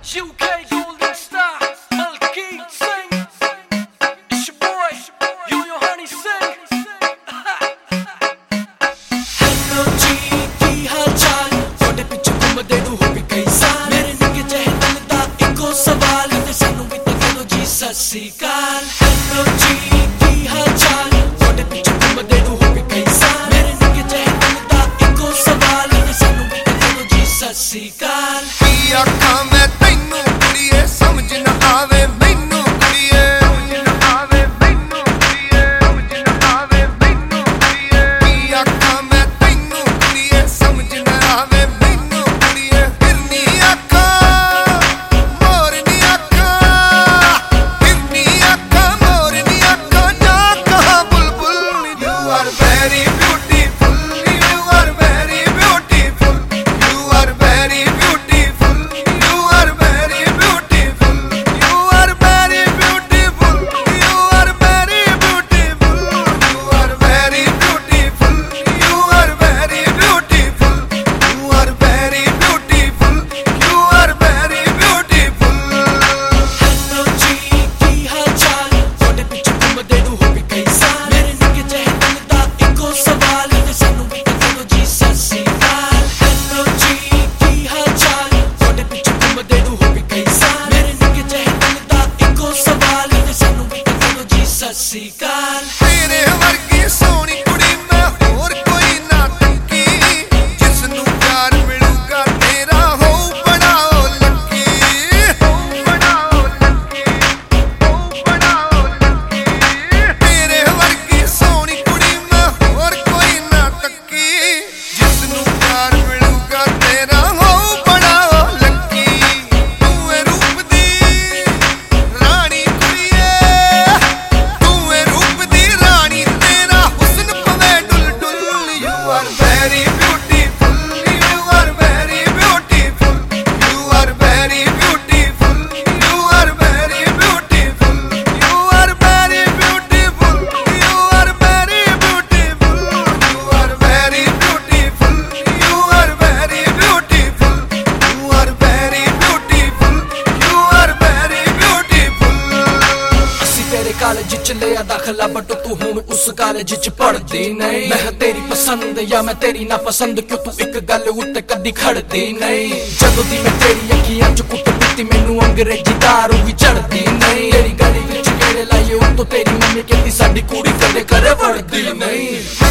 UK Golden Star, Malkeet Singh. It's your boy, Yo Honey Singh. Hello जी की हाल चाल ਤੁਹਾਡੇ ਪਿੱਛੇ ਘੁੰਮਦੇ ਨੂੰ ਹੋ ਵੀ ਕਈ ਸਾਲ ਮੇਰੇ ਨਿੱਕੇ ਜਿਹੇ ਦਿਲ ਦਾ ਇੱਕੋ ਸਵਾਲ ਤੇ ਸਾਨੂੰ ਵੀ ਤਾਂ ਕਹਿ ਲੋ ਜੀ ਸਤਿ ਸ੍ਰੀ ਅਕਾਲ Hello ਜੀ ਕੀ ਹਾਲ ਚਾਲ ਤੁਹਾਡੇ ਪਿੱਛੇ ਘੁੰਮਦੇ ਨੂੰ ਹੋ ਵੀ ਕਈ ਸਾਲ ਮੇਰੇ ਨਿੱਕੇ ਜਿਹੇ ਦਿਲ ਦਾ ਇੱਕੋ ਸਵਾਲ ਤੇ ਸਾਨੂੰ ਵੀ ਤਾਂ ਕਹਿ ਲੋ ਜੀ ਸਤਿ ਸ੍ਰੀ ਅਕਾਲ ਕੀ ਆਖਾਂ ਮੈਂ ਤੈਨੂੰ ਕੁੜੀਏ ਸਮਝ ਨਾ ਆਵੇ ਮੈਨੂੰ ਕੁੜੀਏ ਸਮਝ ਨਾ ਆਵੇ ਮੈਨੂੰ ਕੁੜੀਏ ਸਮਝ ਨਾ ਆਵੇ ਮੈਨੂੰ ਕੁੜੀਏ ਕੀ ਆਖਾਂ ਮੈਂ ਤੈਨੂੰ ਕੁੜੀਏ ਸਮਝ ਨਾ ਆਵੇ ਮੈਨੂੰ ਕੁੜੀਏ ਫਿਰਨੀ ਅੱਖਾਂ ਮੋਰਨੀ ਅੱਖਾਂ ਫਿਰਨੀ ਅੱਖਾਂ ਮੋਰਨੀ ਅੱਖਾਂ ਜਾ ਕਹਾਂ ਬੁਲਬੁਲ You are very beautiful You are very beautiful You are very beautiful You are very beautiful You are very beautiful You are very beautiful You are very beautiful You are very beautiful You are very beautiful You are very beautiful Hello ਜੀ ਕੀ ਹਾਲ ਚਾਲ ਤੁਹਾਡੇ ਪਿੱਛੇ ਘੁੰਮਦੇ ਨੂੰ ਹੋ ਵੀ ਕਈ ਸਾਲ ਮੇਰੇ ਨਿੱਕੇ ਜਿਹੇ ਦਿਲ ਦਾ ਇੱਕੋ ਸਵਾਲ ਤੇ ਸਾਨੂੰ ਵੀ ਤਾਂ ਕਹਿ ਲੋ ਜੀ ਸਤਿ ਸ੍ਰੀ ਅਕਾਲ Hello ਜੀ ਕੀ ਹਾਲ ਚਾਲ ਤੁਹਾਡੇ ਪਿੱਛੇ ਘੁੰਮਦੇ ਨੂੰ ਹੋ ਵੀ ਕਈ ਸਾਲ ਮੇਰੇ ਨਿੱਕੇ ਜਿਹੇ ਦਿਲ ਦਾ ਇੱਕੋ ਸਵਾਲ ਤੇ ਸਾਨੂੰ ਵੀ ਤਾਂ ਕਹਿ ਲੋ ਜੀ ਸਤਿ ਸ੍ਰੀ ਅਕਾਲ ਤੇਰੇ ਵਰਗੀ ਸੋਹਣੀ ਕੁੜੀ ਮੈਂ ਹੋਰ ਕੋਈ ਨਾ ਤੱਕੀ ਜਿਸ ਨੂੰ ਪਿਆਰ ਮਿਲੂਗਾ ਤੇਰਾ ਹੋਊ ਬੜਾ ਉਹ ਲੱਕੀ ਹੋਊ ਬੜਾ ਉਹ ਲੱਕੀ ਹੋਊ ਬੜਾ ਉਹ ਲੱਕੀ ਤੇਰੇ ਵਰਗੀ ਸੋਹਣੀ ਕੁੜੀ ਮੈਂ ਹੋਰ ਕੋਈ ਨਾ ਤੱਕੀ ਜਿਸ ਨੂੰ ਪਿਆਰ ਮਿਲੂਗਾ ਤੇਰਾ ਹੋਊ ਬੜਾ ਉਹ ਲੱਕੀ ਤੂੰ ਏ ਰੂਪ ਦੀ ਰਾਣੀ ਕੁੜੀਏ ਤੂੰ ਏ ਰੂਪ ਦੀ ਰਾਣੀ ਤੇਰਾ ਹੁਸਨ ਪਵੇ ਡੁੱਲ ਡੁੱਲ You are very beautiful You are very beautiful You are very beautiful You are very beautiful You are very beautiful You are very beautiful You are very beautiful You are very beautiful You are very beautiful You are very beautiful ਅਸੀਂ ਤੇਰੇ college ਚ ਲਿਆ ਦਾਖਲਾ but ਤੂੰ ਹੁਣ ਉਸ college ਚ ਪੜ੍ਹਦੀ ਨਹੀਂ ਮੈਂ ਤੇਰੀ ਪਸੰਦ ਜਾਂ ਮੈਂ ਤੇਰੀ ਨਾ ਪਸੰਦ ਕਿਉਂ ਤੂੰ ਇੱਕ ਗੱਲ ਉੱਤੇ ਕਦੀ ਖੜਦੀ ਨਹੀਂ ਜਦੋਂ ਦੀ ਮੈਂ ਤੇਰੀ ਅੱਖੀਆਂ ਚ ਕੁੱਟ ਪੀਤੀ ਮੈਨੂੰ ਅੰਗਰੇਜ਼ੀ ਦਾਰੂ ਵੀ ਚੜਦੀ ਨਹੀਂ ਤੇਰੀ ਗਲੀ ਵਿੱਚ ਗੇੜੇ ਲਾਏ ਉਤੋਂ ਤੇਰੀ ਮੰਮੀ ਕਹਿੰਦੀ ਸਾਡੀ ਕੁੜੀ ਕਦੇ ਘਰੇ ਵੜਦੀ ਨਹੀਂ